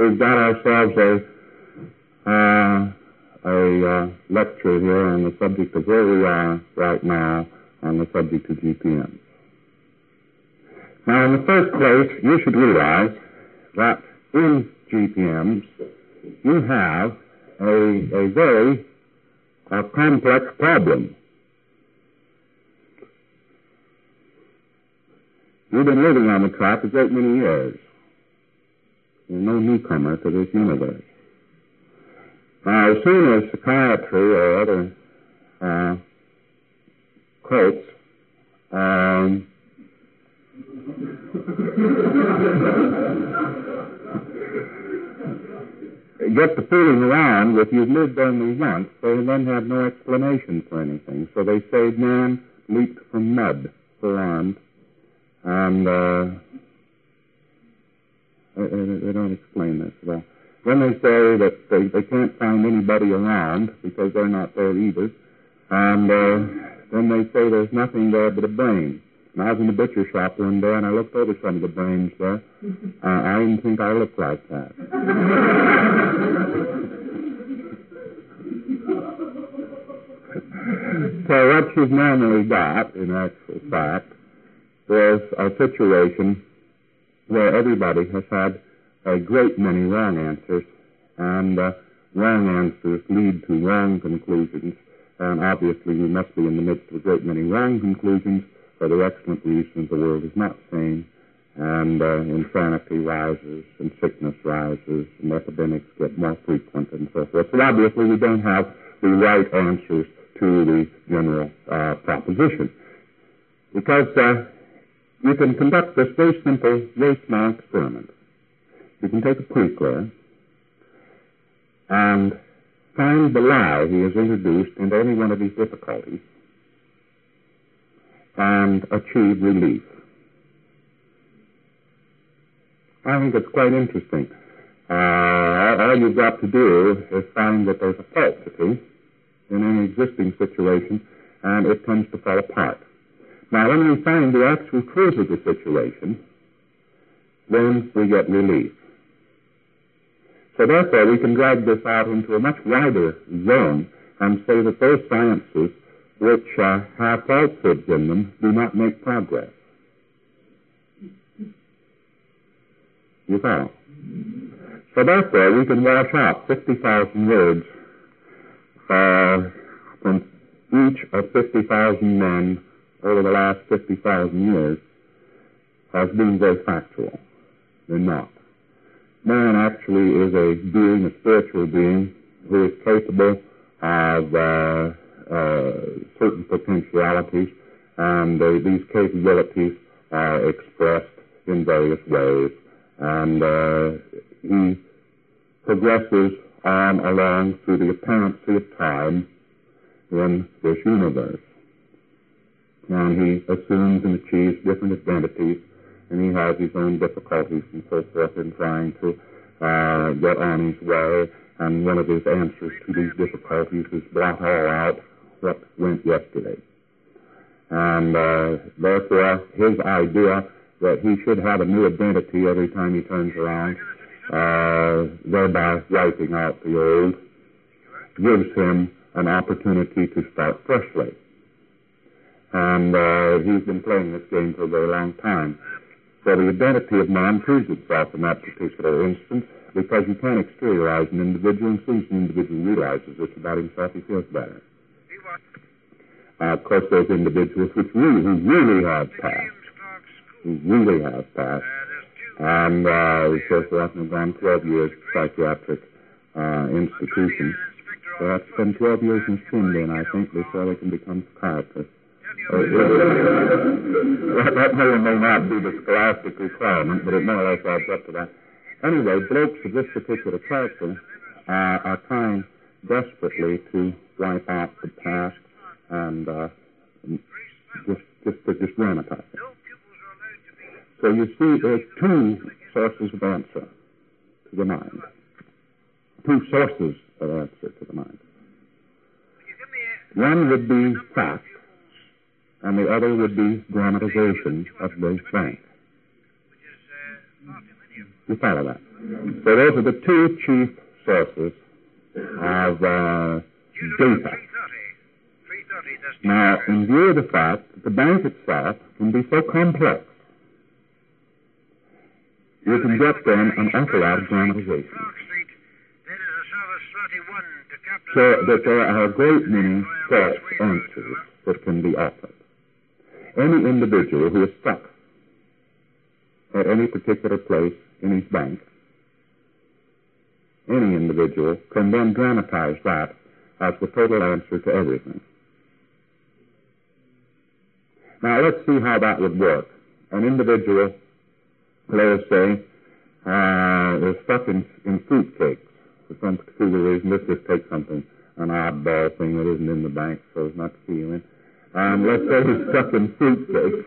we've got ourselves a lecture here on the subject of where we are right now on the subject of GPMs. Now, in the first place, you should realize that in GPMs you have a very complex problem. You've been living on the track a great many years. You're no newcomer to this universe. Now, as soon as psychiatry or other cults get the feeling around that you've lived only once, they then have no explanation for anything. So they say man leaped from mud, forearmed, and they don't explain this at all. Then they say that they can't find anybody around because they're not there either, and then they say there's nothing there but a brain. And I was in the butcher shop one day, and I looked over some of the brains there. I didn't think I looked like that. So what you've normally got, in actual fact, is a situation where everybody has had a great many wrong answers, and wrong answers lead to wrong conclusions, and obviously we must be in the midst of a great many wrong conclusions for the excellent reason the world is not sane, and insanity rises, and sickness rises, and epidemics get more frequent, and so forth. So obviously we don't have the right answers to the general proposition. Because you can conduct this very simple, very small experiment. You can take a pre-clear and find the lie he has introduced into any one of these difficulties and achieve relief. I think it's quite interesting. All you've got to do is find that there's a falsity in any existing situation, and it tends to fall apart. Now, when we find the actual truth of the situation, then we get relief. So therefore, we can drag this out into a much wider zone and say that those sciences which have falsehoods in them do not make progress. You follow? So therefore, we can wash out 50,000 words from each of 50,000 men over the last 50,000 years as being very factual. They're not. Man actually is a being, a spiritual being, who is capable of certain potentialities, and these capabilities are expressed in various ways, and he progresses on along through the apparency of time in this universe. And he assumes and achieves different identities, and he has his own difficulties and so forth in trying to get on his way, and one of his answers to these difficulties is blot all out what went yesterday. And therefore, his idea that he should have a new identity every time he turns around, thereby wiping out the old, gives him an opportunity to start freshly. And he's been playing this game for a very long time. So the identity of man proves itself in that particular instance, because you can't exteriorize an individual, and as soon as an individual realizes this about himself, he feels better. Of course, there's individuals who really have passed, and so forth, and have gone 12 years in psychiatric institutions. So that's been 12 years in Swindon, I think, before they can become psychiatrists. That may or may not be the scholastic requirement, but it more or less adds up to that. Anyway, blokes of this particular character are trying desperately to wipe out the past and just dramatize it. So you see, there's two sources of answer to the mind. Two sources of answer to the mind. One would be fact, and the other would be dramatization of the fact. You follow that? So those are the two chief sources of data. Now, in view of the fact that the bank itself can be so complex, you can get then an awful lot of dramatization. So that there are a great many false answers that can be offered. Any individual who is stuck at any particular place in his bank, any individual can then dramatize that as the total answer to everything. Now, let's see how that would work. An individual, let us say, is stuck in fruit cakes for some particular reason. Let's just take something, an oddball thing that isn't in the bank so as not to see you in. Let's say he's stuck in fruit cakes.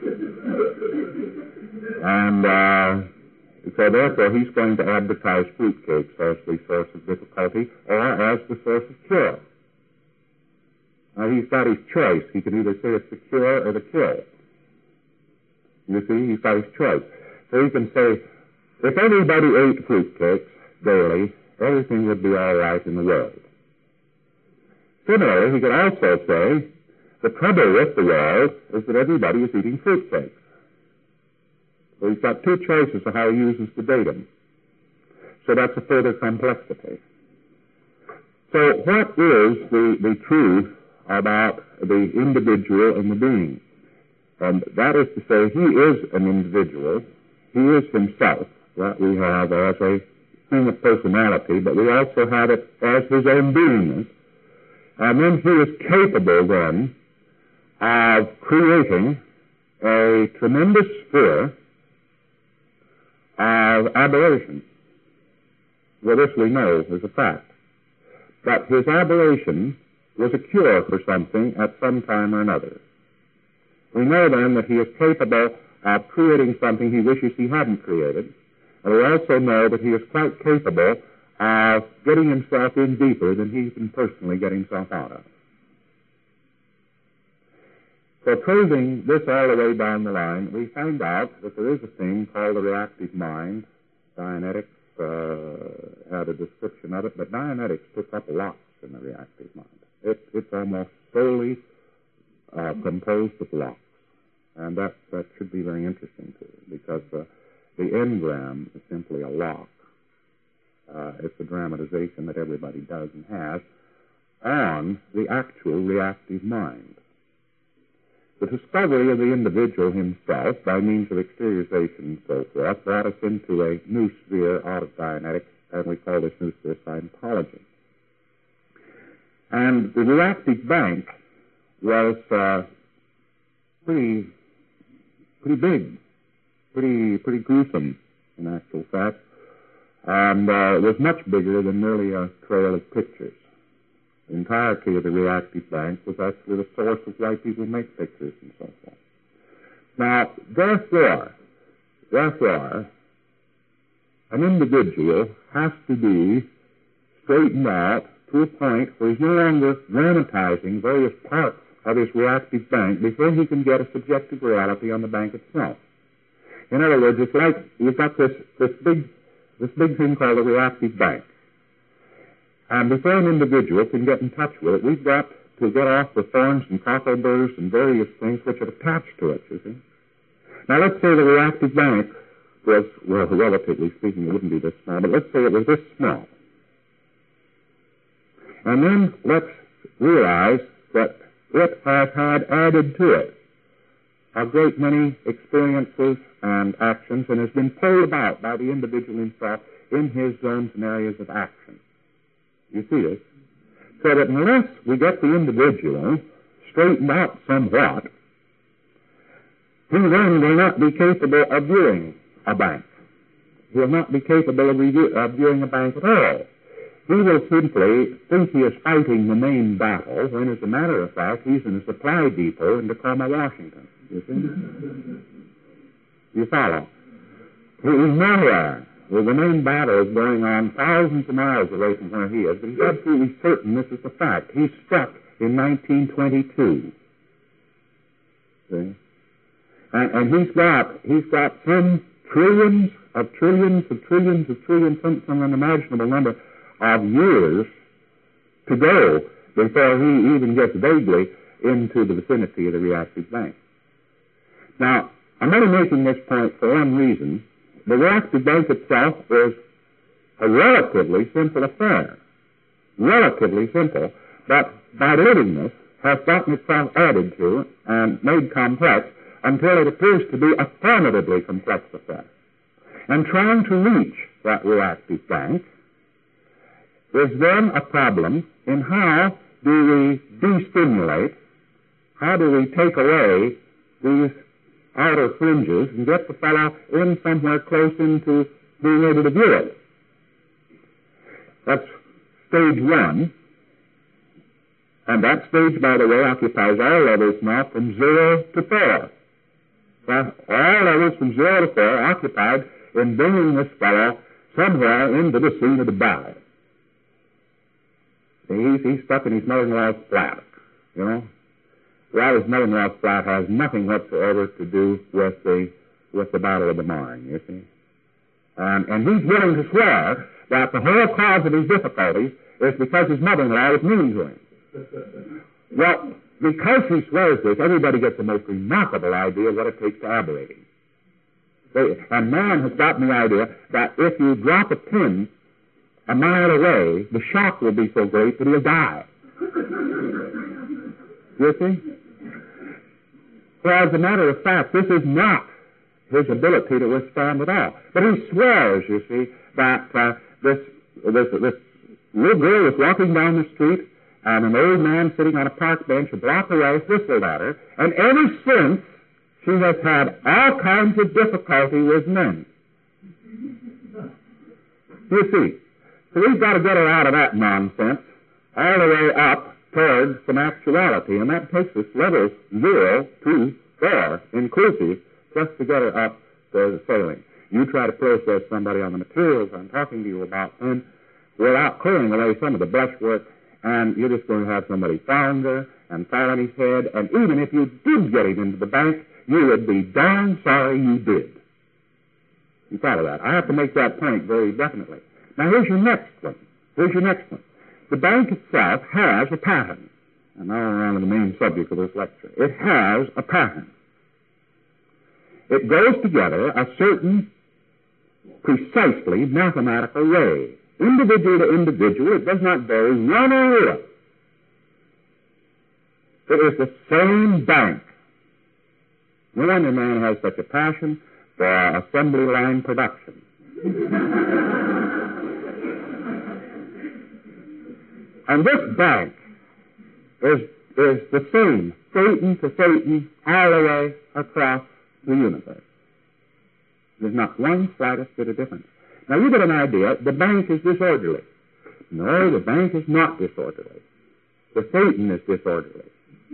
And so therefore he's going to advertise fruit cakes as the source of difficulty or as the source of cure. Now, he's got his choice. He can either say it's the cure or the kill. You see, he's got his choice. So he can say, if everybody ate fruit cakes daily, everything would be all right in the world. Similarly, he could also say, the trouble with the world is that everybody is eating fruit cakes. So he's got two choices of how he uses the datum. So that's a further complexity. So what is the truth about the individual and the being? And that is to say, he is an individual. He is himself. That we have as a thing of personality, but we also have it as his own beingness. And then he is capable then of creating a tremendous sphere of aberration. Well, this we know is a fact. But his aberration was a cure for something at some time or another. We know then that he is capable of creating something he wishes he hadn't created, and we also know that he is quite capable of getting himself in deeper than he can personally get himself out of. So tracing this all the way down the line, we find out that there is a thing called the reactive mind. Dianetics had a description of it, but Dianetics took up lots in the reactive mind. It's almost solely composed of locks. And that should be very interesting to you, because the engram is simply a lock. It's a dramatization that everybody does and has on the actual reactive mind. The discovery of the individual himself by means of exteriorization and so forth brought us into a new sphere out of Dianetics, and we call this new sphere Scientology. And the reactive bank was pretty big, pretty gruesome in actual fact, and was much bigger than merely a trail of pictures. The entirety of the reactive bank was actually the source of why people make pictures and so forth. Now, therefore, an individual has to be straightened out to a point where he's no longer dramatizing various parts of his reactive bank before he can get a subjective reality on the bank itself. In other words, it's like you've got this big thing called the reactive bank. And before an individual can get in touch with it, we've got to get off the thorns and cockleburrs and various things which are attached to it, you see. Now, let's say the reactive bank was, well, relatively speaking, it wouldn't be this small, but let's say it was this small. And then let's realize that it has had added to it a great many experiences and actions and has been pulled about by the individual himself in his zones and areas of action. You see this? So that unless we get the individual straightened out somewhat, he then will not be capable of viewing a bank. He will not be capable of viewing a bank at all. He will simply think he is fighting the main battle when, as a matter of fact, he's in a supply depot in Tacoma, Washington. You see? You follow? He is nowhere. Well, the main battle is going on thousands of miles away from where he is, but he's absolutely certain this is the fact. He's struck in 1922. See? And he's got some trillions of trillions, some unimaginable number of years to go before he even gets vaguely into the vicinity of the reactive bank. Now, I'm only making this point for one reason. The reactive bank itself is a relatively simple affair. Relatively simple, but by livingness has gotten itself added to and made complex until it appears to be a formidably complex affair. And trying to reach that reactive bank is then a problem in how do we destimulate, how do we take away these outer fringes and get the fellow in somewhere close into being able to view it. That's stage one. And that stage, by the way, occupies all levels now from 0 to 4. So all levels from 0 to 4 occupied in bringing this fellow somewhere into the scene of the battle. He's stuck in his mother-in-law's flat, you know. Well, his mother-in-law's flat has nothing whatsoever to do with the Battle of the Marne, you see. And he's willing to swear that the whole cause of his difficulties is because his mother-in-law was mean to him. Well, because he swears this, everybody gets the most remarkable idea of what it takes to aberrate him. And man has gotten the idea that if you drop a pin a mile away, the shock will be so great that he'll die. You see? Well, as a matter of fact, this is not his ability to withstand at all. But he swears, you see, that this little girl was walking down the street, and an old man sitting on a park bench a block away whistled at her, and ever since she has had all kinds of difficulty with men. You see, so we've got to get her out of that nonsense all the way up toward some actuality, and that takes us levels 0 to 4 inclusive just to get her up to the sailing. You try to process somebody on the materials I'm talking to you about, and without clearing away some of the brushwork, and you're just going to have somebody flounder and fall on his head, and even if you did get him into the bank, you would be darn sorry you did. You follow that? I have to make that point very definitely. Now, here's your next one. The bank itself has a pattern. And now we're on to the main subject of this lecture. It has a pattern. It goes together a certain precisely mathematical way. Individual to individual, it does not vary one iota. It is the same bank. No wonder man has such a passion for assembly line production. And this bank is the same, Satan to Satan, all the way across the universe. There's not one slightest bit of difference. Now, you get an idea, the bank is disorderly. No, the bank is not disorderly. The Satan is disorderly.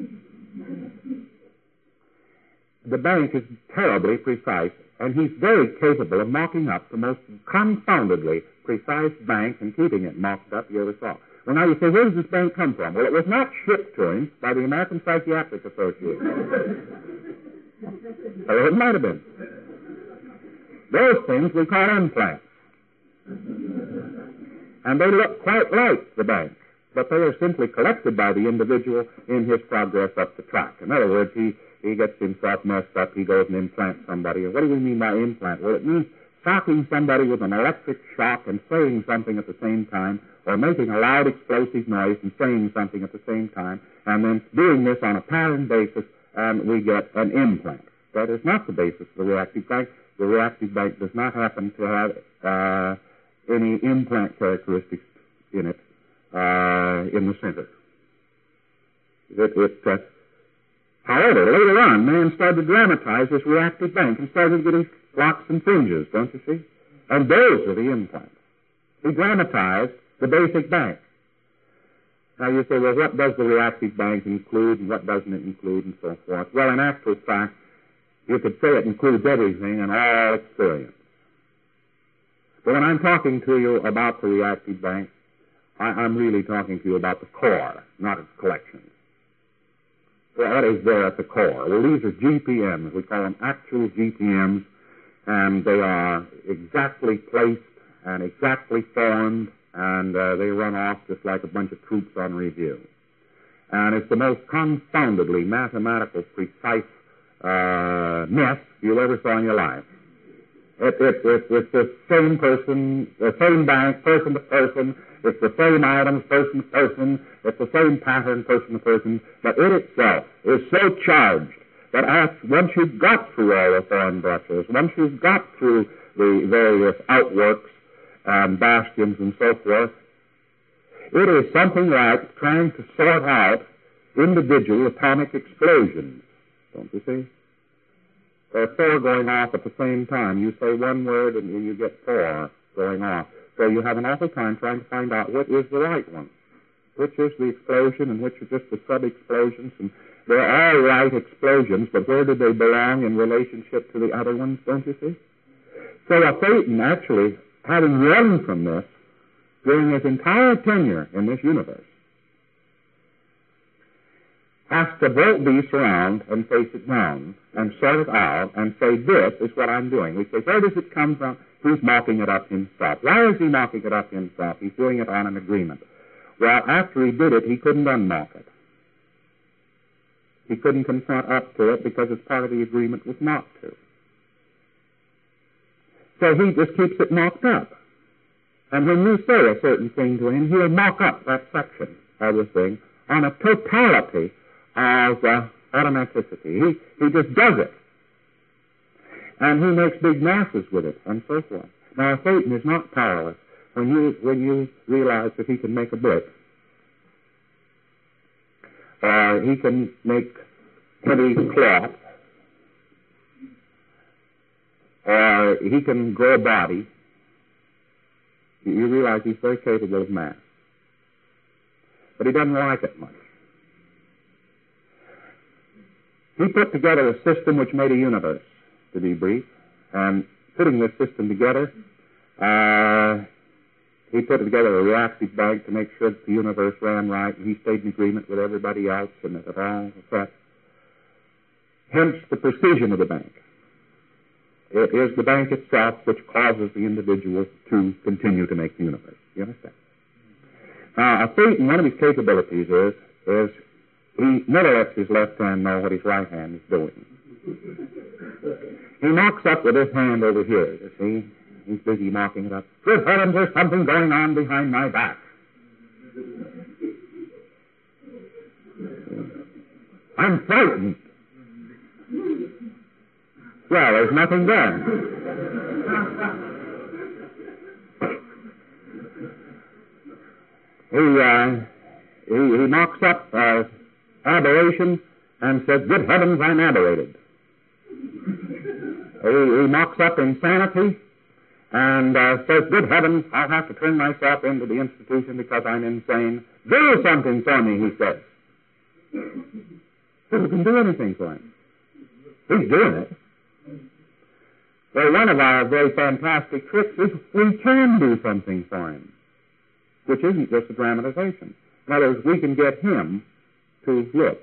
The bank is terribly precise, and he's very capable of mocking up the most confoundedly precise bank and keeping it mocked up you ever saw. Well, now you say, where does this bank come from? Well, it was not shipped to him by the American Psychiatric Association. Or it might have been. Those things we call implants. And they look quite like the bank, but they are simply collected by the individual in his progress up the track. In other words, he gets himself messed up, he goes and implants somebody. And what do we mean by implant? Well, it means shocking somebody with an electric shock and saying something at the same time, or making a loud explosive noise and saying something at the same time, and then doing this on a pattern basis, and we get an implant. That is not the basis of the reactive bank. The reactive bank does not happen to have any implant characteristics in it in the center. However, later on, man started to dramatize this reactive bank and started getting locks and fringes, don't you see? And those are the implants. He dramatized the basic bank. Now you say, well, what does the reactive bank include and what doesn't it include and so forth? Well, in actual fact, you could say it includes everything and all experience. But when I'm talking to you about the reactive bank, I'm really talking to you about the core, not its collections. Well, what is there at the core? Well, these are GPMs. We call them actual GPMs, and they are exactly placed and exactly formed, and they run off just like a bunch of troops on review. And it's the most confoundedly mathematical, precise mess you ever saw in your life. It's the same person, the same bank, person to person. It's the same items, person to person. It's the same pattern, person to person. But it itself is so charged that once you've got through all the thorn brushes, once you've got through the various outworks and bastions and so forth, it is something like trying to sort out individual atomic explosions. Don't you see? There are four going off at the same time. You say one word and you get four going off. So you have an awful time trying to find out what is the right one, which is the explosion and which is just the sub-explosions. And they're all right explosions, but where do they belong in relationship to the other ones, don't you see? So Satan, actually, having run from this during his entire tenure in this universe, has to bolt these around and face it down and sort it out and say, this is what I'm doing. We say, where does it come from? He's mocking it up himself. Why is he mocking it up himself? He's doing it on an agreement. Well, after he did it, he couldn't unmock it. He couldn't confront up to it because it's part of the agreement was not to. So he just keeps it mocked up. And when you say a certain thing to him, he'll mock up that section of the thing on a totality of automaticity. He just does it. And he makes big masses with it, and so forth. Now, Satan is not powerless. When you realize that he can make a brick, or he can make heavy cloth, or he can grow a body, you realize he's very capable of math. But he doesn't like it much. He put together a system which made a universe, to be brief, and putting this system together, he put together a reactive bank to make sure that the universe ran right, and he stayed in agreement with everybody else, and that it all was set. Hence the precision of the bank. It is the bank itself which causes the individual to continue to make the universe. You understand? Now, Satan, one of his capabilities is he never lets his left hand know what his right hand is doing. He knocks up with his hand over here, you see. He's busy knocking it up. Good heavens, there's something going on behind my back. I'm frightened. Well, there's nothing there. He knocks up aberration and says, good heavens, I'm aberrated. He knocks up insanity and says, good heavens, I'll have to turn myself into the institution because I'm insane. Do something for me, he says. Who can do anything for him? He's doing it. Well, one of our very fantastic tricks is we can do something for him, which isn't just a dramatization. In other words, we can get him to look.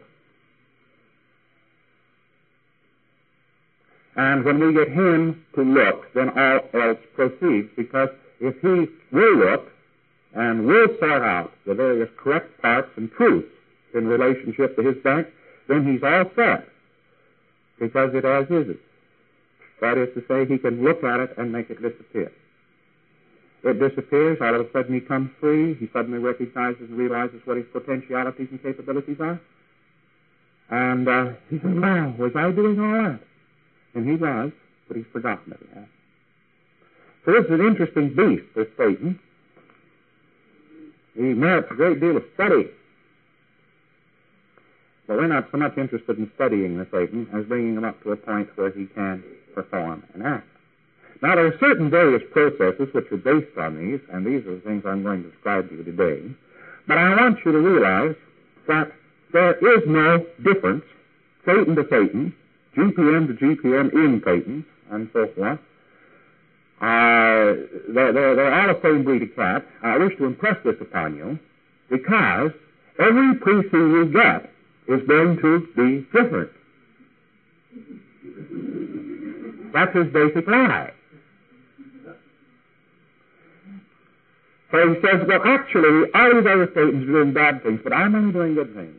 And when we get him to look, then all else proceeds, because if he will look and will sort out the various correct parts and truths in relationship to his bank, then he's all set, because it as is it. That is to say, he can look at it and make it disappear. It disappears, all of a sudden he comes free, he suddenly recognizes and realizes what his potentialities and capabilities are. And he says, wow, was I doing all that? And he was, but he's forgotten it. Yeah. So this is an interesting beast, this Satan. He merits a great deal of study. But we're not so much interested in studying the Satan as bringing him up to a point where he can perform and act. Now, there are certain various processes which are based on these, and these are the things I'm going to describe to you today. But I want you to realize that there is no difference, Satan to Satan, GPM to GPM in Satan, and so forth. They're all the same breed of cat. I wish to impress this upon you, because every precinct you get is going to be different. That's his basic lie. So he says, well, actually, all these other Satans are doing bad things, but I'm only doing good things.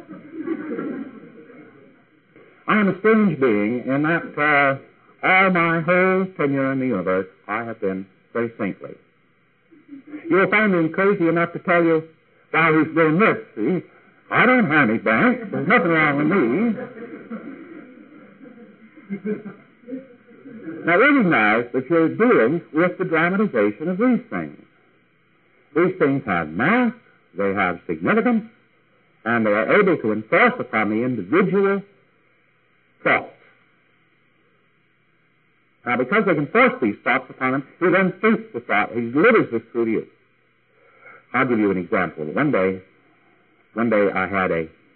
I am a strange being in that all my whole tenure in the universe, I have been very saintly. You'll find me crazy enough to tell you, while he's doing this, see, I don't have any bank. There's nothing wrong with me. Now recognize that you're dealing with the dramatization of these things. These things have mass, they have significance, and they are able to enforce upon the individual thoughts. Now, because they can force these thoughts upon him, he then thinks the thought. He delivers this through to you. I'll give you an example. One day I had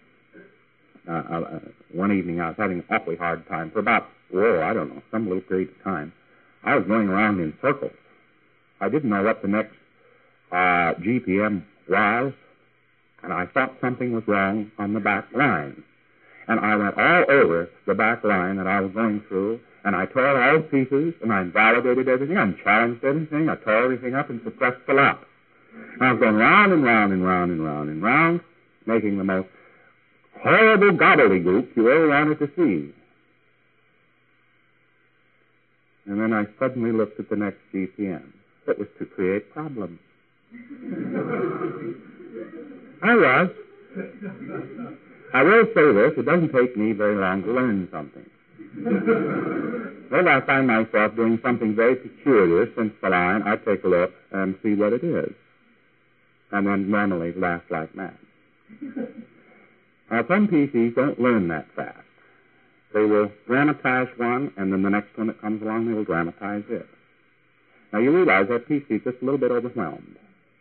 one evening I was having an awfully hard time for about, some little period of time. I was going around in circles. I didn't know what the next GPM was, and I thought something was wrong on the back line. And I went all over the back line that I was going through, and I tore it all to pieces, and I invalidated everything, I challenged everything, I tore everything up and suppressed the lot. And I was going round and round and round and round and round, making the most horrible gobbledygook you ever wanted to see. And then I suddenly looked at the next GPM. It was to create problems. I was. I will say this, it doesn't take me very long to learn something. Well, I find myself doing something very peculiar since the line, I take a look and see what it is. And then normally laugh like mad. Now, some PCs don't learn that fast. They will dramatize one, and then the next one that comes along, they will dramatize it. Now, you realize that PC is just a little bit overwhelmed.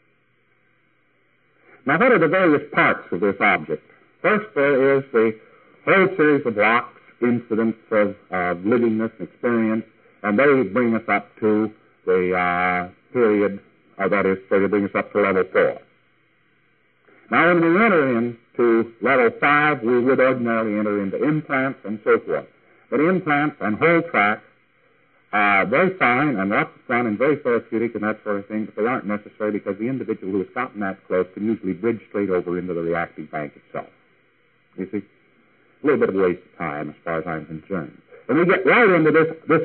Now, what are the various parts of this object? First, there is the whole series of locks, incidents of livingness and experience, and they bring us up to the period, that is, they bring us up to level 4. Now, when we enter into level 5, we would ordinarily enter into implants and so forth. But implants and whole tracks are very fine and lots of fun and very therapeutic and that sort of thing, but they aren't necessary because the individual who has gotten that close can usually bridge straight over into the reactive bank itself. You see? A little bit of a waste of time as far as I'm concerned. And we get right into this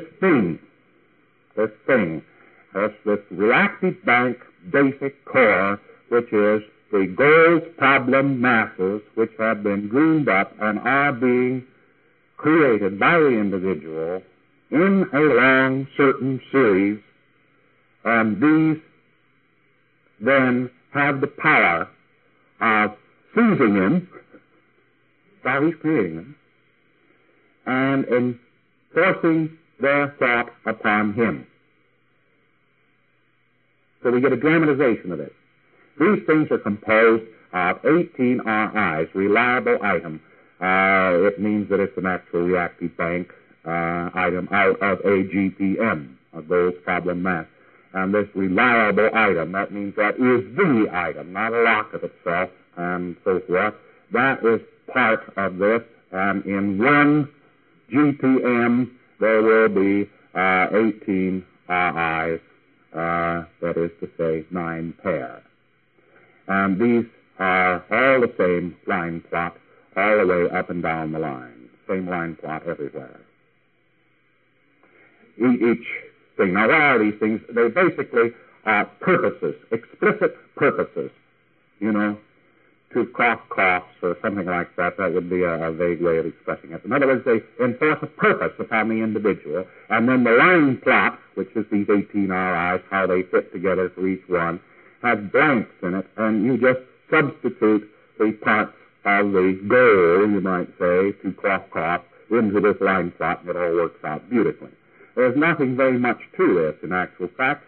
reactive bank basic core, which is the goals, problem, masses, which have been dreamed up and are being created by the individual in a long, certain series, and these then have the power of seizing him while he's creating them and enforcing their thought upon him. So we get a dramatization of it. These things are composed of 18 RIs, reliable item. It means that it's an actual reactive bank item out of a GPM, a goals, problem, mass. And this reliable item, that means that is the item, not a lock of itself, and so forth. That is part of this, and in one GPM there will be 18 RIs, that is to say 9 pair. And these are all the same line plot all the way up and down the line. Same line plot everywhere. Each thing. Now, what are these things? They basically are purposes, explicit purposes. You know, to cough coughs or something like that. That would be a vague way of expressing it. In other words, they enforce a purpose upon the individual, and then the line plot, which is these 18 RIs, how they fit together for each one, has blanks in it, and you just substitute the parts of the goal, you might say, to cough into this line plot, and it all works out beautifully. There's nothing very much to this, in actual fact.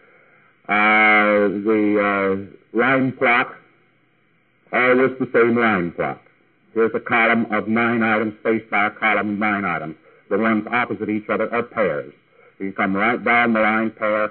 The line plot, always the same line plot. Here's a column of 9 items faced by a column of 9 items. The ones opposite each other are pairs. You come right down the line, pair,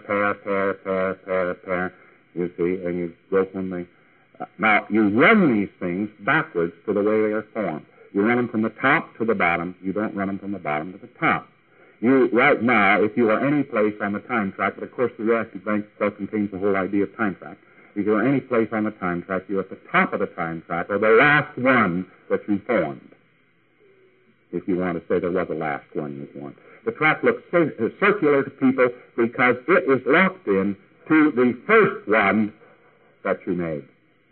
you see, and you go from the... now, you run these things backwards to the way they are formed. You run them from the top to the bottom. You don't run them from the bottom to the top. You, right now, if you are any place on the time track, but of course the reactive bank still contains the whole idea of time track. If you are any place on the time track, you're at the top of the time track, or the last one that you formed. If you want to say there was a last one you formed. The track looks circular to people because it is locked in to the first one that you made.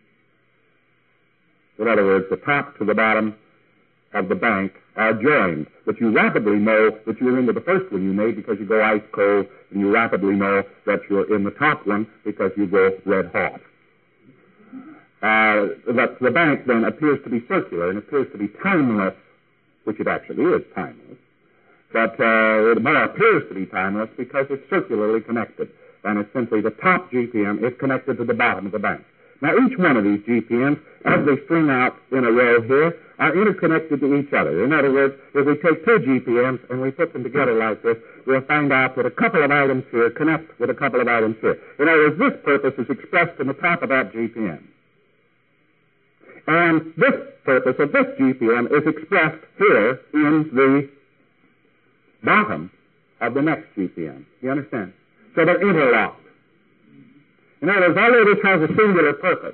In other words, the top to the bottom of the bank are joined, but you rapidly know that you're into the first one you made because you go ice cold, and you rapidly know that you're in the top one because you go red hot. The bank then appears to be circular and appears to be timeless, which it actually is timeless, but it more appears to be timeless because it's circularly connected, and it's simply the top GPM is connected to the bottom of the bank. Now, each one of these GPMs, as they string out in a row here, are interconnected to each other. In other words, if we take two GPMs and we put them together like this, we'll find out that a couple of items here connect with a couple of items here. In other words, this purpose is expressed in the top of that GPM. And this purpose of this GPM is expressed here in the bottom of the next GPM. You understand? So they're interlocked. In other words, although this has a singular purpose,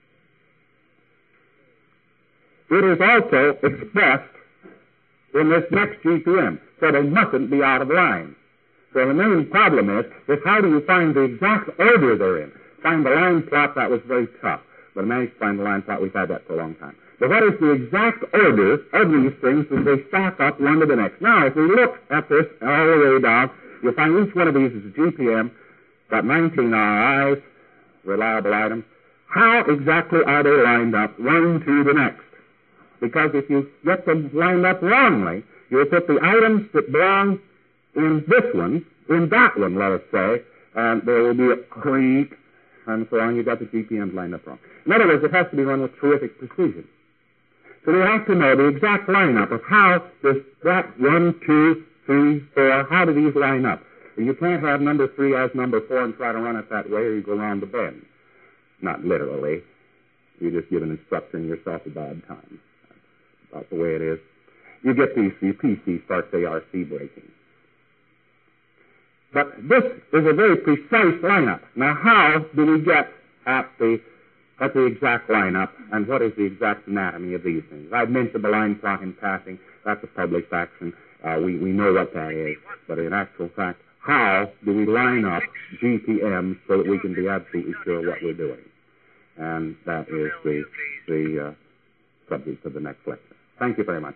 it is also expressed in this next GPM, so they mustn't be out of line. So the main problem is how do you find the exact order they're in? Find the line plot, that was very tough. But I managed to find the line plot, we've had that for a long time. But what is the exact order of these things as they stack up one to the next? Now, if we look at this all the way down, you'll find each one of these is a GPM, got 19 RIs, reliable items. How exactly are they lined up one to the next? Because if you get them lined up wrongly, you'll put the items that belong in this one, in that one, let us say, and there will be a creak, and so on. You've got the GPMs lined up wrong. In other words, it has to be run with terrific precision. So we have to know the exact lineup of how does that 1, 2, 3, 4, how do these line up? And you can't have number 3 as number 4 and try to run it that way, or you go around the bend. Not literally. You just give an instructor and yourself a bad time. That's about the way it is. You get these, the PC starts ARC breaking. But this is a very precise lineup. Now, how do we get at the exact lineup, and what is the exact anatomy of these things? I've mentioned the line plot in passing. That's a published action. We know what that is. But in actual fact, how do we line up GPMs so that we can be absolutely sure what we're doing? And that is the subject of the next lecture. Thank you very much.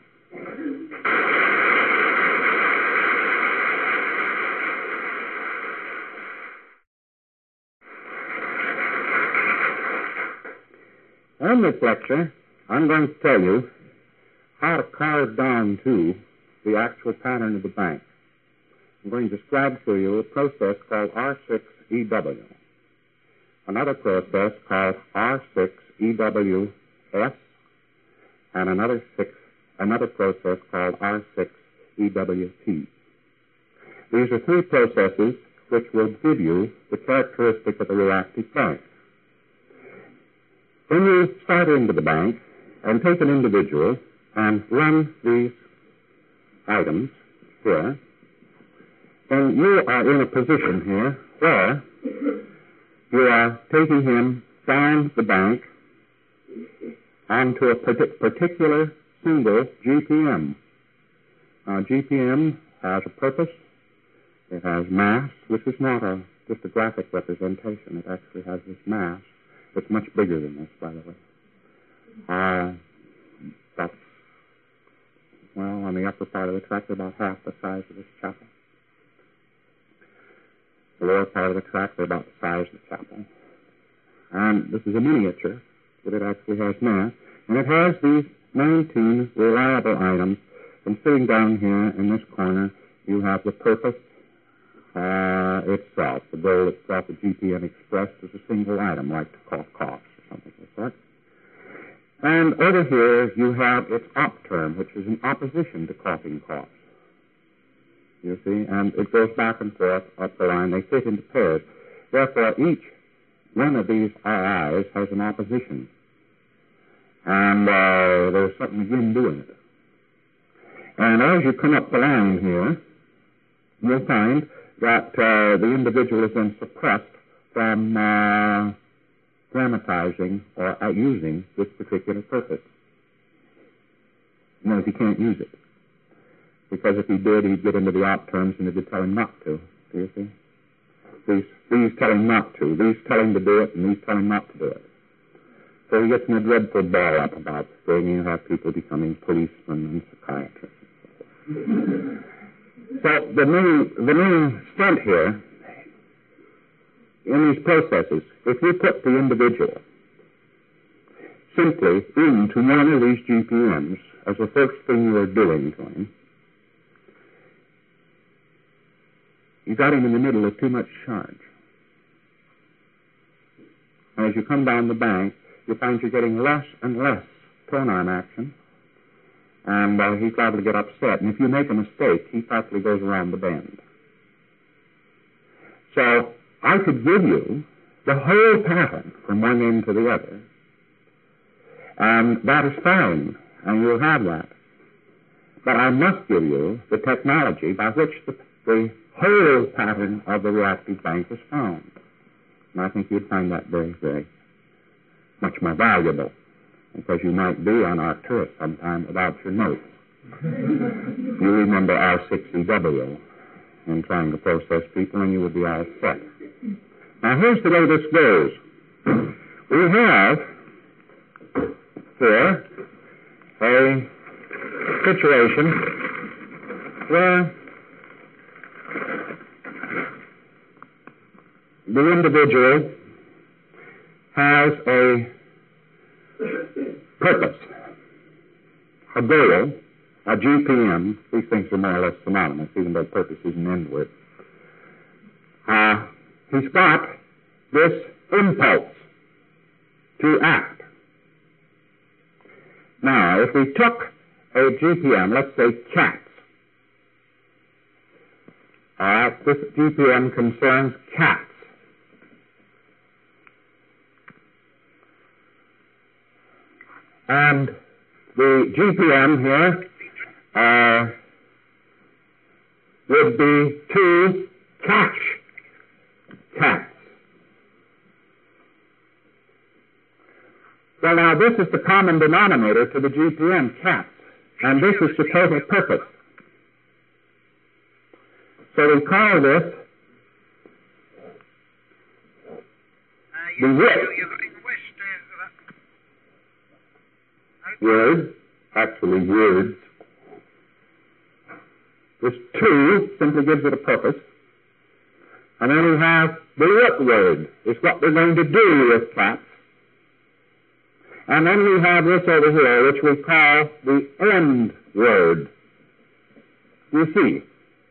In this lecture, I'm going to tell you how to carve down to the actual pattern of the bank. I'm going to describe to you a process called R6EW, another process called R6EWS, and another process called R6EWT. These are three processes which will give you the characteristic of the reactive bank. When you start into the bank and take an individual and run these items here, then you are in a position here where you are taking him down the bank onto a particular single GPM. GPM has a purpose. It has mass, which is not just a graphic representation. It actually has this mass. It's much bigger than this, by the way. That's, well, on the upper part of the track, they're about half the size of this chapel. The lower part of the track, they're about the size of the chapel. And this is a miniature, but it actually has mass. And it has these 19 reliable items. And sitting down here in this corner, you have the purpose itself, the goal itself, the GPM expressed as a single item, like to call cost or something like that. And over here, you have its op term, which is in opposition to coughing cost. You see, and it goes back and forth up the line. They fit into pairs. Therefore, each one of these RIs has an opposition. And there's something again doing it. And as you come up the line here, you'll find that the individual is then suppressed from dramatizing or using this particular purpose. You know, he can't use it. Because if he did, he'd get into the out terms and they'd tell him not to. Do you see? These tell him not to. These tell him to do it, and these tell him not to do it. So he gets in a dreadful ball up about this thing, and you have people becoming policemen and psychiatrists. So the main stunt here in these processes, if you put the individual simply into one of these GPMs as the first thing you are doing to him, you got him in the middle of too much charge. As you come down the bank, you find you're getting less and less tone-arm action, and he's liable to get upset. And if you make a mistake, he practically goes around the bend. So I could give you the whole pattern from one end to the other, and that is fine, and you'll have that. But I must give you the technology by which the whole pattern of the reactive bank is found. And I think you'd find that very, very much more valuable, because you might be on Arcturus sometime without your notes. You remember R60W in trying to process people, and you would be all set. Now, here's the way this goes. We have here a situation where the individual has a purpose, a goal, a GPM. These things are more or less synonymous, even though purpose is an end word. He's got this impulse to act. Now, if we took a GPM, let's say cats. This GPM concerns cats. And the GPM here would be to catch cats. Well, now, this is the common denominator to the GPM, cats. And this is the total purpose. So we call this the word, actually words. This two simply gives it a purpose. And then we have the root word, is what we're going to do with cats. And then we have this over here, which we call the end word. You see.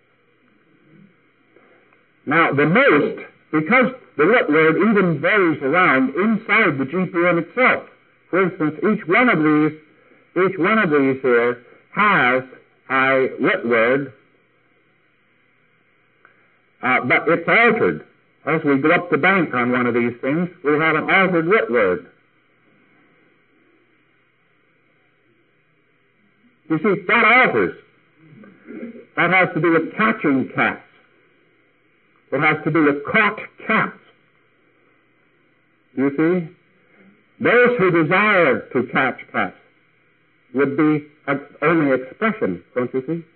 Now, the most, because the root word even varies around inside the GPM itself. For instance, each one of these here has a root word, but it's altered. As we go up the bank on one of these things, we have an altered root word. You see, that alters. That has to do with catching cats. It has to do with caught cats. You see? Those who desire to catch cats would be only expression, don't you see?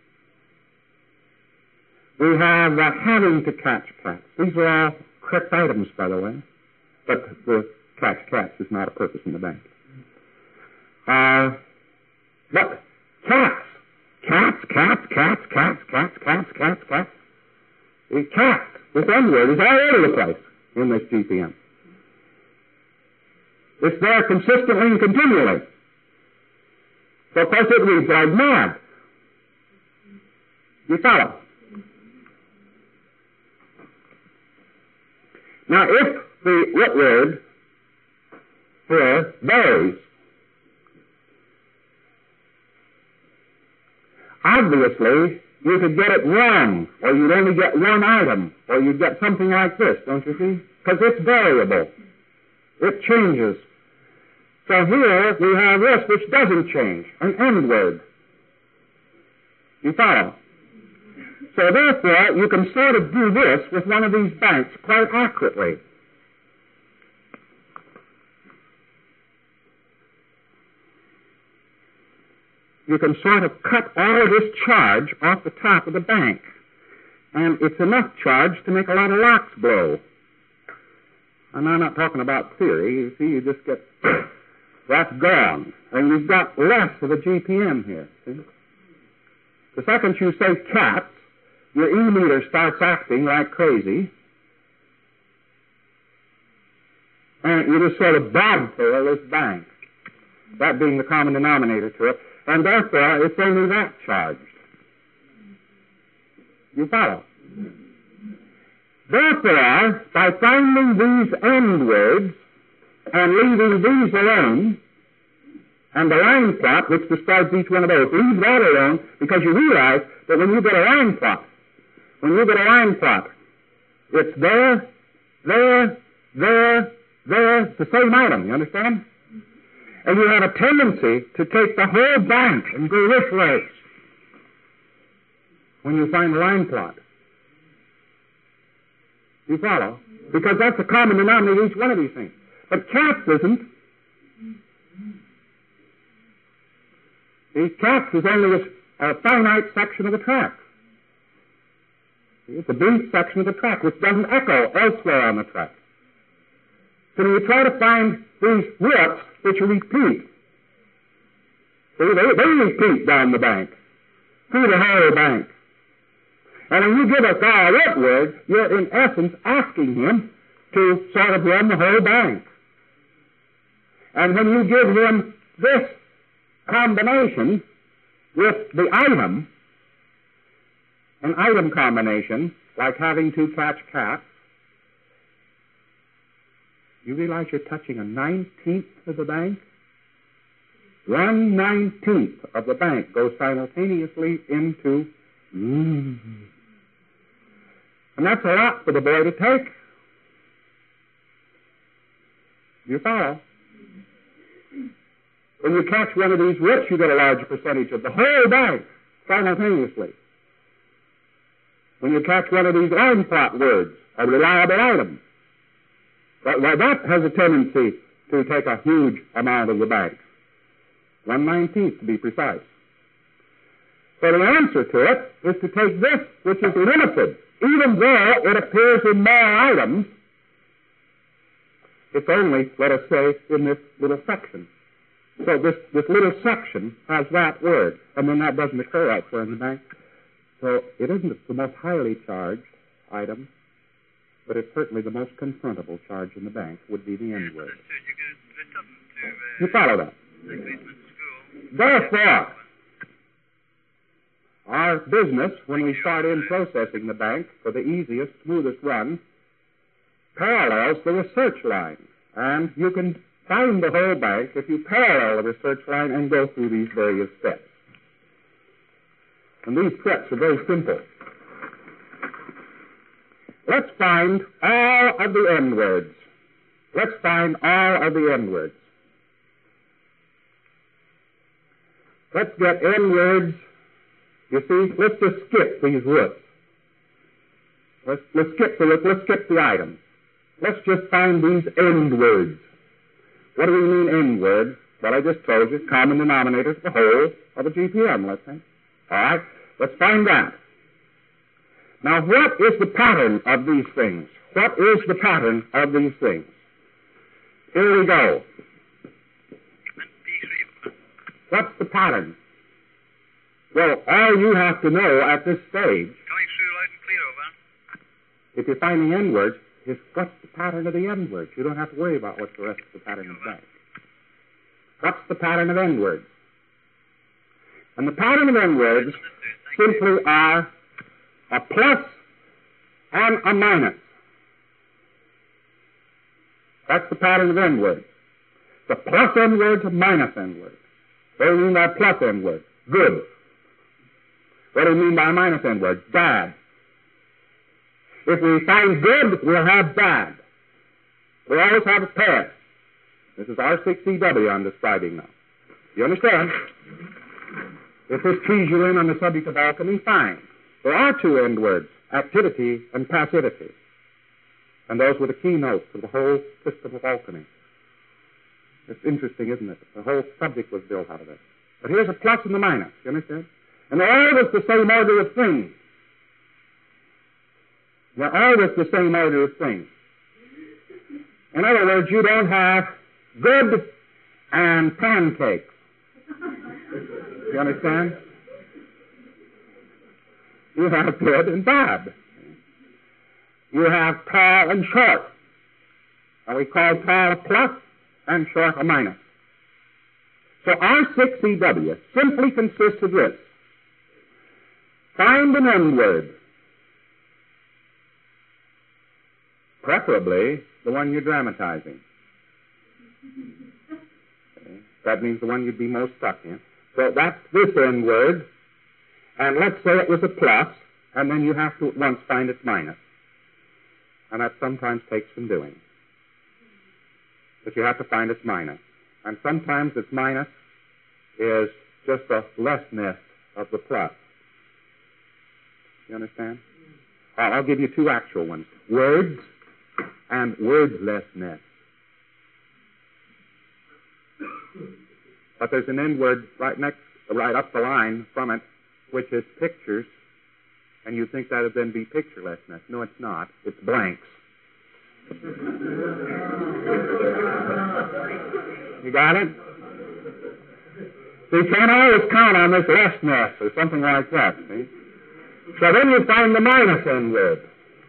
We have having to catch cats. These are all correct items, by the way. But the catch cats is not a purpose in the bank. But cats. The cat, this N word, is all over the place in this GPM. It's there consistently and continually. So, of course, it reads like mad. You follow? Now, if the root word here varies, obviously, you could get it wrong, or you'd only get one item, or you'd get something like this, don't you see? Because it's variable. It changes. So here we have this, which doesn't change, an end word. You follow? So therefore, you can sort of do this with one of these banks quite accurately. You can sort of cut all of this charge off the top of the bank. And it's enough charge to make a lot of locks blow. And I'm not talking about theory. You see, you just get, that's gone. And you've got less of a GPM here. See? The second you say cats, your E-meter starts acting like crazy. And you just sort of bobtail this bank. That being the common denominator to it. And therefore, it's only that charged. You follow? Therefore, by finding these end words and leaving these alone, and the line plot which describes each one of those, leave that alone, because you realize that when you get a line plot, it's there, the same item, you understand? And you have a tendency to take the whole bank and go this way when you find the line plot. You follow? Because that's the common denominator of each one of these things. But cats isn't. These cats is only a finite section of the track. It's a brief section of the track which doesn't echo elsewhere on the track. So when you try to find these roots which repeat, they repeat down the bank, through the whole bank. And when you give a guy a root word, you're in essence asking him to sort of run the whole bank. And when you give him this combination with the item, an item combination, like having to catch cats, you realize you're touching a 19th of the bank? 1/19 of the bank goes simultaneously into And that's a lot for the boy to take. You follow? When you catch one of these roots, you get a large percentage of the whole bank simultaneously. When you catch one of these line plot words, a reliable item, that has a tendency to take a huge amount of the bank. 1/19 to be precise. So the answer to it is to take this, which is limited. Even though it appears in more items, it's only, let us say, in this little section. So this little section has that word, and then that doesn't occur elsewhere in the bank. So it isn't the most highly charged item, but it's certainly the most confrontable charge in the bank would be the end word. You follow that? Therefore, our business, when we start in processing the bank for the easiest, smoothest run, parallels the research line. And you can find the whole bank if you parallel the research line and go through these various steps. And these steps are very simple. Let's find all of the end words. Let's find all of the end words. Let's get end words. You see, let's just skip these roots. Let's skip the roots. Let's skip the items. Let's just find these end words. What do we mean end words? Well, I just told you, common denominators, the whole of a GPM, let's say. All right, let's find that. Now, what is the pattern of these things? What is the pattern of these things? Here we go. What's the pattern? Well, all you have to know at this stage, coming through loud and clear, over. If you're finding end words, is what's the pattern of the end words. You don't have to worry about what's the rest of the pattern of the bank. What's the pattern of end words? And the pattern of end words simply are a plus and a minus. That's the pattern of end words. The plus end words and minus end words. What do you mean by plus end words? Good. What do you mean by minus end words? Bad. If we find good, we'll have bad. We always have a pair. This is R6EW I'm describing now. You understand? If this keys you in on the subject of alchemy, fine. There are two end words, activity and passivity. And those were the keynotes of the whole system of alchemy. It's interesting, isn't it? The whole subject was built out of it. But here's a plus and a minus, you understand? And they're always the same order of things. They're always the same order of things. In other words, you don't have good and pancakes. You understand? You have good and bad. You have tall and short. And we call tall a plus and short a minus. So R6EW simply consists of this. Find an end word, preferably the one you're dramatizing. Okay. That means the one you'd be most stuck in. So that's this end word, and let's say it was a plus, and then you have to at once find its minus. And that sometimes takes some doing. But you have to find its minus. And sometimes its minus is just a lessness of the plus. You understand? I'll give you two actual ones. Words and wordlessness. But there's an end word right up the line from it, which is pictures, and you think that would then be picturelessness. No, it's not. It's blanks. You got it? So you can't always count on this lessness or something like that, see? So then you find the minus end word.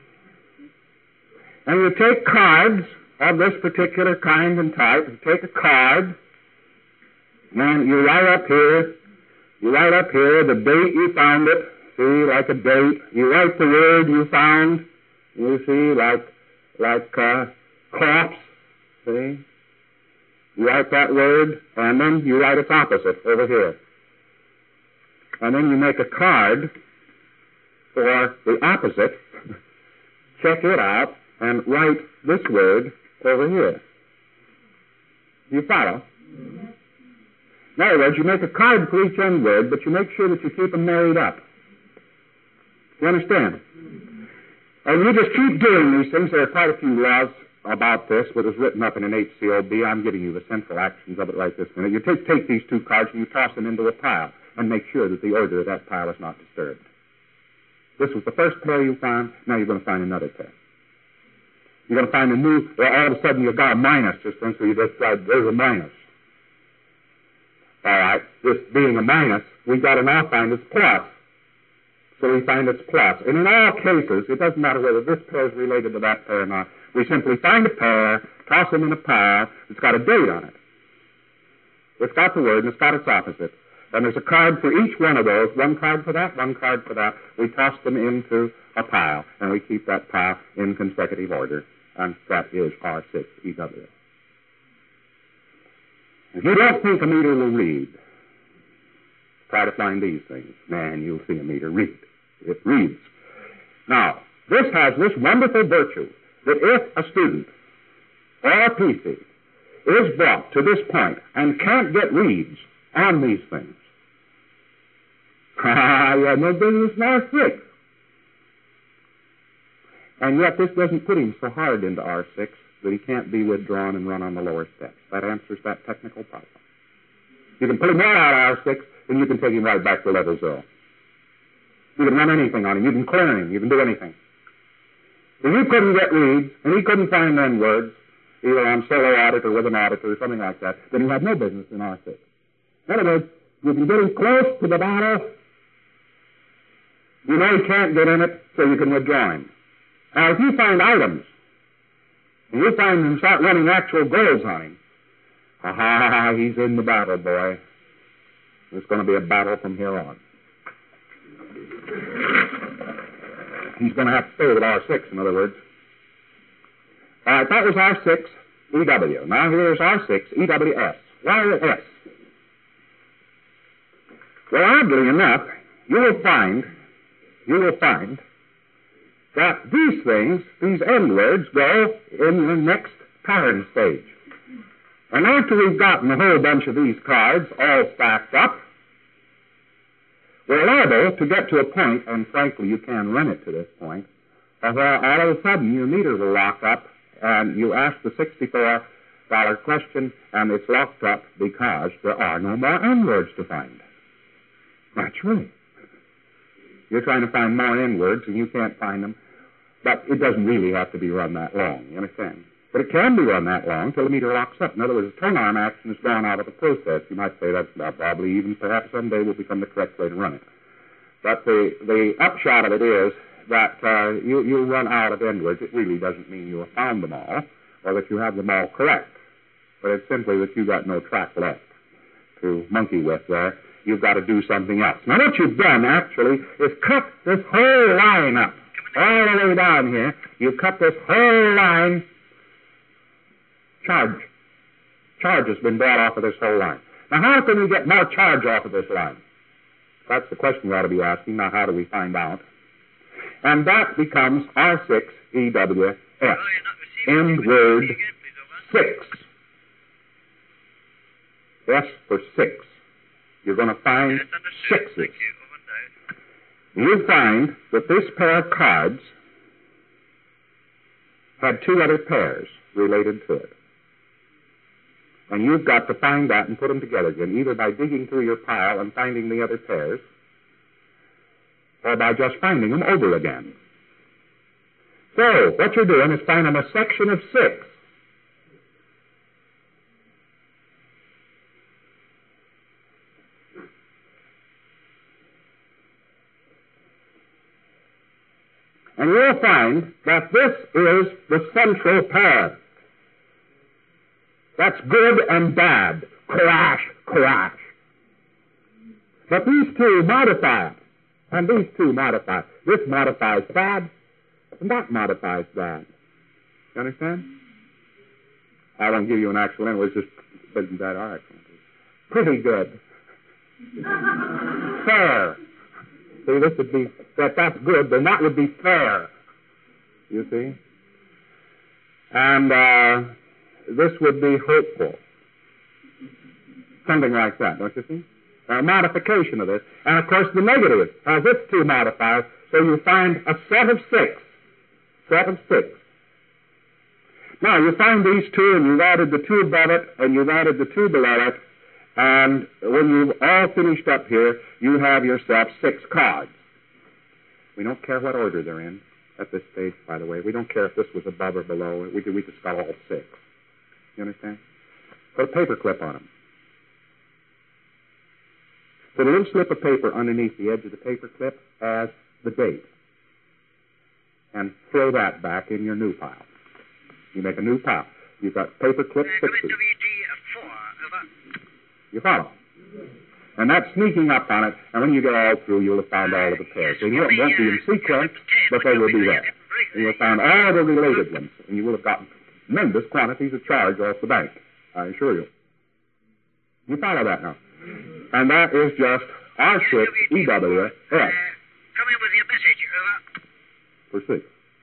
And you take cards of this particular kind and type. You take a card, and you write up here the date you found it, see, like a date. You write the word you found, you see, like corpse, see. You write that word, and then you write its opposite over here. And then you make a card for the opposite, check it out, and write this word over here. You follow? In other words, you make a card for each end word, but you make sure that you keep them married up. You understand? And you just keep doing these things. There are quite a few laws about this, what was written up in an HCOB. I'm giving you the central actions of it right this minute. You take these two cards and you toss them into a pile and make sure that the order of that pile is not disturbed. This was the first pair you found. Now you're going to find another pair. You're going to find a new, well, all of a sudden you've got a minus just then, so you just said, there's a minus. All right, this being a minus, we've got to now find its plus. So we find its plus. And in all cases, it doesn't matter whether this pair is related to that pair or not. We simply find a pair, toss them in a pile. It's got a date on it. It's got the word, and it's got its opposite. And there's a card for each one of those. One card for that, one card for that. We toss them into a pile, and we keep that pile in consecutive order. And that is R6EW. If you don't think a meter will read, try to find these things. Man, you'll see a meter read. It reads. Now, this has this wonderful virtue that if a student or a PC is brought to this point and can't get reads on these things, you have no business in R6. And yet this doesn't put him so hard into R6 that he can't be withdrawn and run on the lower steps. That answers that technical problem. You can put him right out of R6, and you can take him right back to level 0. You can run anything on him. You can clear him. You can do anything. If you couldn't get reads, and he couldn't find end words, either on solo audit or with an auditor or something like that, then he had no business in R6. In other words, you can get him close to the battle. You know he can't get in it, so you can withdraw him. Now, if you find items, and you find him start running actual goals on him, he's in the battle, boy. There's going to be a battle from here on. He's going to have to stay with R6, in other words. All right, that was R6EW. Now here's R6EWS. Why S? Well, oddly enough, you will find that these things, these end words, go in the next pattern stage. And after we've gotten a whole bunch of these cards all stacked up, we're liable able to get to a point, and frankly you can run it to this point, where all of a sudden your meter will lock up and you ask the $64 question and it's locked up because there are no more N-words to find. Naturally. You're trying to find more N-words and you can't find them, but it doesn't really have to be run that long, you understand? But it can be run that long till the meter locks up. In other words, the turn arm action is gone out of the process. You might say that's probably even perhaps someday will become the correct way to run it. But the upshot of it is that you run out of N-words. It really doesn't mean you have found them all or that you have them all correct. But it's simply that you've got no track left to monkey with there. You've got to do something else. Now what you've done actually is cut this whole line up. All the way down here, you've cut this whole line. Charge has been brought off of this whole line. Now how can we get more charge off of this line? That's the question we ought to be asking. Now how do we find out? And that becomes R6EWS. End word 6. S for 6. You're going to find 6s. You find that this pair of cards had 2 other pairs related to it. And you've got to find that and put them together again, either by digging through your pile and finding the other pairs, or by just finding them over again. So, what you're doing is finding a section of 6. And you'll find that this is the central pair. That's good and bad. Crash, crash. But these two modify it. And these two modify it. This modifies bad, and that modifies bad. You understand? I won't give you an actual anyway. It's just isn't that all right? Pretty good. Fair. See, this would be, that's good, then that would be fair. You see? And this would be hopeful. Something like that, don't you see? A modification of this. And, of course, the negative has its 2 modifiers, so you find a set of 6. Set of 6. Now, you find these 2, and you've added the 2 above it, and you've added the 2 below it, and when you've all finished up here, you have yourself 6 cards. We don't care what order they're in at this stage, by the way. We don't care if this was above or below. We just got all 6. You understand? Put a paper clip on them. Put a little slip of paper underneath the edge of the paper clip as the date. And throw that back in your new pile. You make a new pile. You've got paper clip 6. WD4, over. You follow? And that's sneaking up on it, and when you get all through, you'll have found all of the pairs. So you won't be in sequence, but they will be there. And you'll find all the related ones, and you will have gotten tremendous quantities of charge off the bank, I assure you. You follow that now? And that is just R6 EWS. Come in with your message, over. For 6.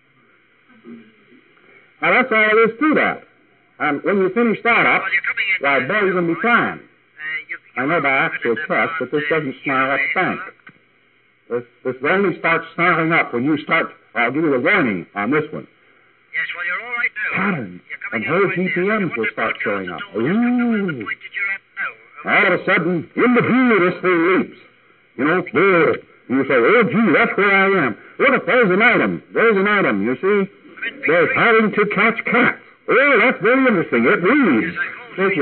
Now that's all there is to that. And when you finish that up, why, boy, you're going to be fine. I know by actual test that this doesn't snarl up the bank. This only starts snarling up when you start, I'll give you a warning on this one. Yes, well, you're all right now. Patterns and whole GPMs will start showing up. Ooh. All of a sudden, in the view, this thing leaps. You know, there. You say, oh, gee, that's where I am. Look, there's an item. There's an item, you see? There's having to catch cats. Oh, that's very interesting. It reads. It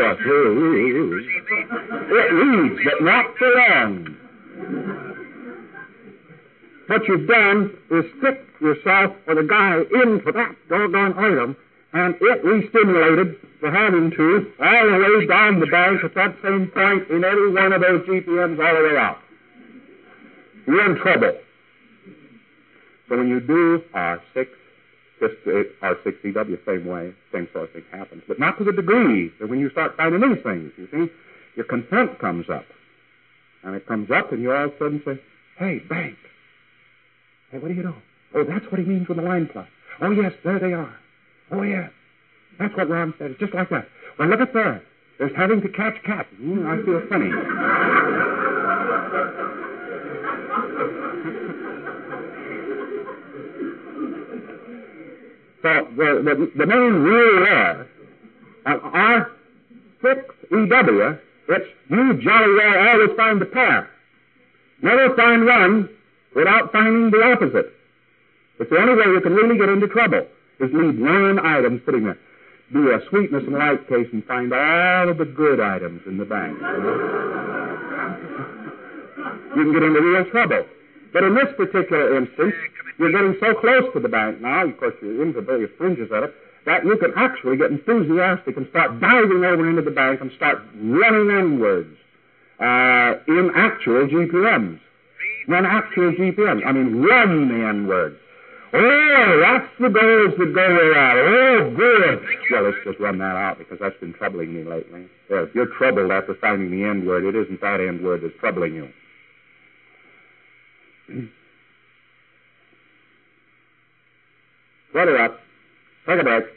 reads, but not for long. What you've done is stick yourself or the guy into that doggone item, and it re-stimulated the having to all the way down the bank at that same point in every one of those GPMs all the way out. You're in trouble. So when you do R6, just R6EW, same way, same sort of thing happens. But not to the degree that when you start finding these things, you see, your consent comes up. And it comes up and you all of a sudden say, hey, bank. Hey, what do you know? Oh, that's what he means with the line plus. Oh, yes, there they are. Oh, yes. That's what Ron said. It's just like that. Well, look at there. There's having to catch cats. I feel funny. So the main rule there, on R6EW, it's you jolly well always find the pair. Never find one without finding the opposite. It's the only way you can really get into trouble, is leave lone items sitting there. Do a sweetness and light case and find all of the good items in the bank. You can get into real trouble. But in this particular instance, you're getting so close to the bank now, of course you're into various fringes of it, that you can actually get enthusiastic and start diving over into the bank and start running inwards in actual GPMs. Run actual GPMs. I mean, run the N-words. Oh, that's the goals that go around. Oh, good. Well, let's just run that out because that's been troubling me lately. Well, if you're troubled after finding the N-word, it isn't that N-word that's troubling you. Ready up. Take a break.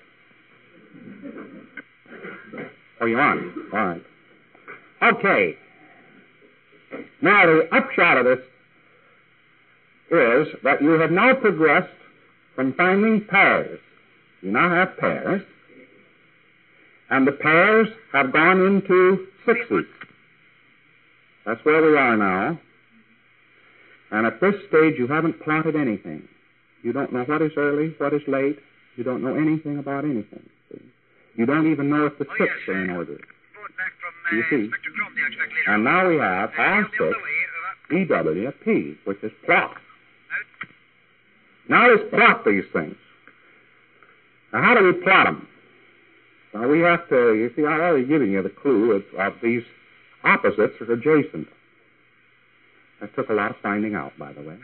Oh, you on? All right. Okay. Now, the upshot of this is that you have now progressed from finding pairs. You now have pairs, and the pairs have gone into sixes. That's where we are now. And at this stage, you haven't plotted anything. You don't know what is early, what is late. You don't know anything about anything. You don't even know if the six are in order. You see? And now we have R6, EWP, which is plot. Now let's plot these things. Now how do we plot them? Well, we have to, you see, I've already given you the clue of these opposites are adjacent. That took a lot of finding out, by the way.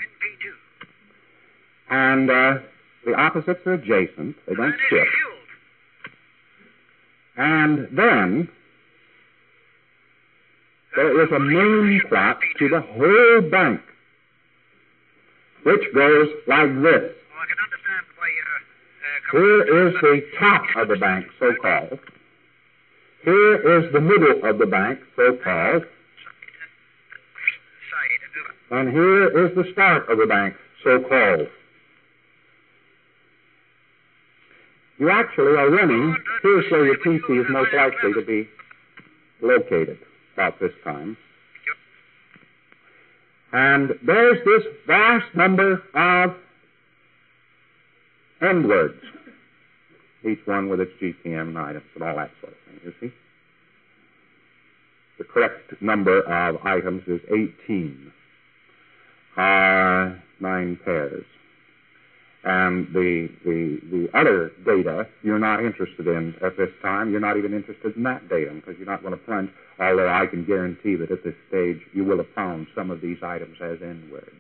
And the opposites are adjacent. They don't shift. And then there is a main plot to the whole bank, which goes like this. Here is the top of the bank, so-called. Here is the middle of the bank, so-called. And here is the start of the bank, so-called. You actually are running, here's where your PC is most likely to be located about this time. And there's this vast number of N-words, each one with its GPM and items and all that sort of thing, you see. The correct number of items is 18, 9 pairs. And the other data you're not interested in at this time. You're not even interested in that data because you're not going to plunge, although I can guarantee that at this stage you will have found some of these items as N-words.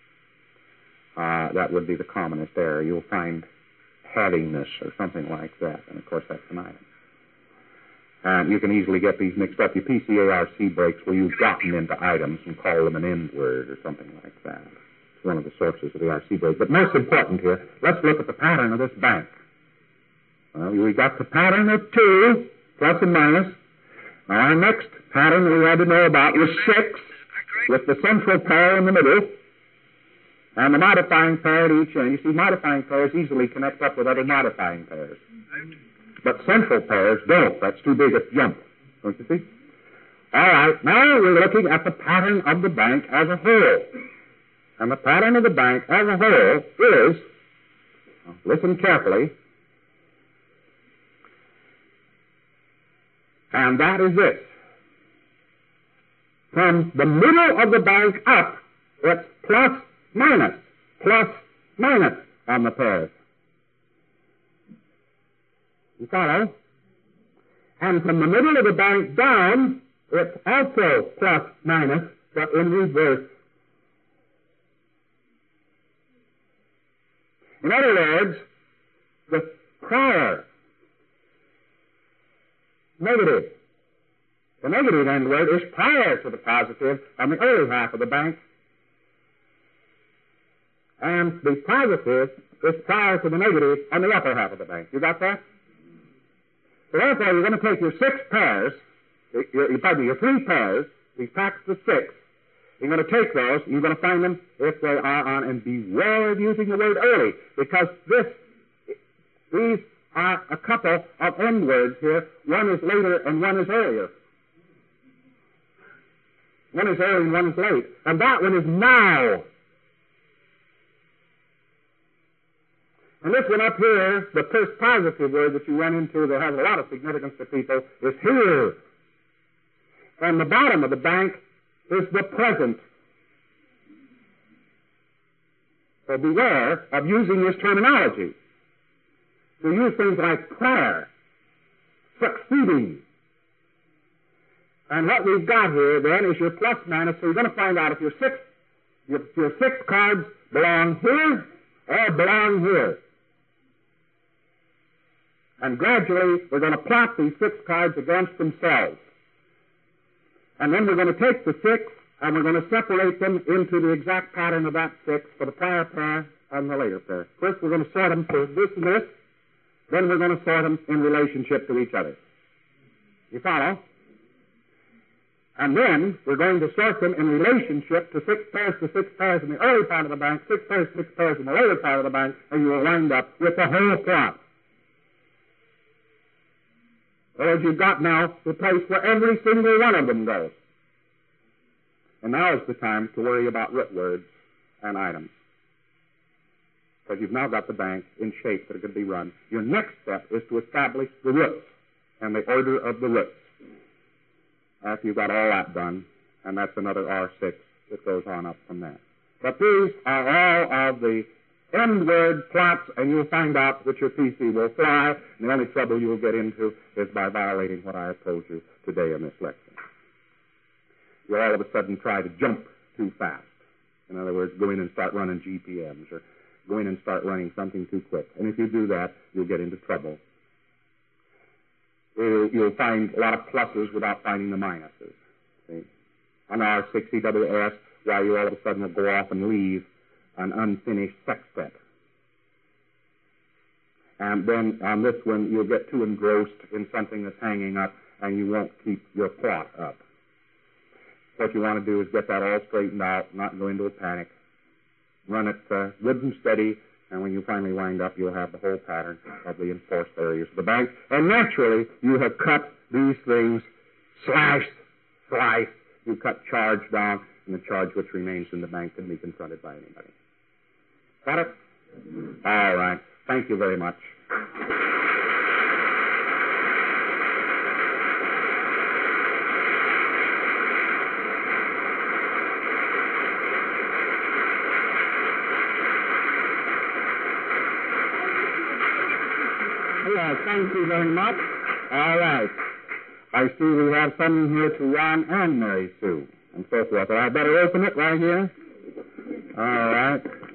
That would be the commonest error. You'll find headiness or something like that, and of course that's an item. And you can easily get these mixed up. Your PCARC breaks where you've gotten into items and call them an N-word or something like that. It's one of the sources of the RC break. But most important here, let's look at the pattern of this bank. Well, we got the pattern of 2, plus and minus. Now, our next pattern we had to know about was 6, with the central pair in the middle, and the modifying pair at each end. You see, modifying pairs easily connect up with other modifying pairs. But central pairs don't. That's too big a jump. Don't you see? All right, now we're looking at the pattern of the bank as a whole. And the pattern of the bank as a whole is, listen carefully, and that is this. From the middle of the bank up, it's plus, minus on the pairs. You follow? And from the middle of the bank down, it's also plus, minus, but in reverse. In other words, the prior negative, the negative end word is prior to the positive on the early half of the bank, and the positive is prior to the negative on the upper half of the bank. You got that? So therefore, you're going to take your 6 pairs, your 3 pairs, these packs of 6, You're going to take those, and you're going to find them if they are on, and beware of using the word early, because these are a couple of end words here. One is later and one is earlier. One is early and one is late. And that one is now. And this one up here, the first positive word that you run into that has a lot of significance to people is here. And the bottom of the bank is the present. So beware of using this terminology. So use things like prayer, succeeding. And what we've got here then is your plus minus. So you're going to find out if your six cards belong here or belong here. And gradually we're going to plot these 6 cards against themselves. And then we're going to take the 6 and we're going to separate them into the exact pattern of that 6 for the prior pair and the later pair. First we're going to sort them for this and this. Then we're going to sort them in relationship to each other. You follow? And then we're going to sort them in relationship to 6 pairs in the early part of the bank, 6 pairs in the later part of the bank, and you will wind up with the whole plot. Whereas you've got now the place where every single one of them goes. And now is the time to worry about root words and items. Because you've now got the bank in shape that it can be run. Your next step is to establish the roots and the order of the roots. After you've got all that done, and that's another R6 that goes on up from that. But these are all of the end word plots, and you'll find out that your PC will fly, and the only trouble you'll get into is by violating what I have told you today in this lecture. You'll all of a sudden try to jump too fast. In other words, go in and start running GPMs, or go in and start running something too quick. And if you do that, you'll get into trouble. You'll find a lot of pluses without finding the minuses. See? On R6 EWS, why you all of a sudden will go off and leave an unfinished sextet. And then on this one, you'll get too engrossed in something that's hanging up, and you won't keep your plot up. What you want to do is get that all straightened out, not go into a panic. Run it good and steady, and when you finally wind up, you'll have the whole pattern of the enforced areas of the bank. And naturally, you have cut these things, slice. You cut charge down, and the charge which remains in the bank can be confronted by anybody. Got it? All right. Thank you very much. Yes, thank you very much. All right. I see we have some here to Ron and Mary Sue, and so forth. But I better open it right here. All right.